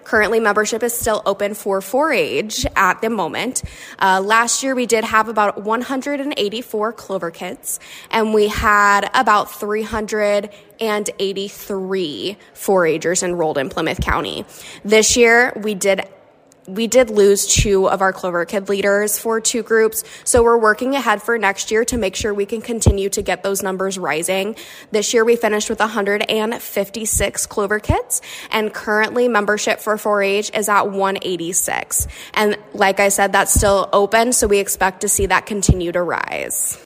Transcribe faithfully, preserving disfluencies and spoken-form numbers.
Currently, membership is still open for four H at the moment. Uh, last year, we did have about one hundred eighty-four Clover Kids, and we had about three hundred eighty-three four H'ers enrolled in Plymouth County. This year, we did We did lose two of our Clover Kid leaders for two groups, so we're working ahead for next year to make sure we can continue to get those numbers rising. This year we finished with one hundred fifty-six Clover Kids, and currently membership for four H is at one eighty-six. And like I said, that's still open, so we expect to see that continue to rise.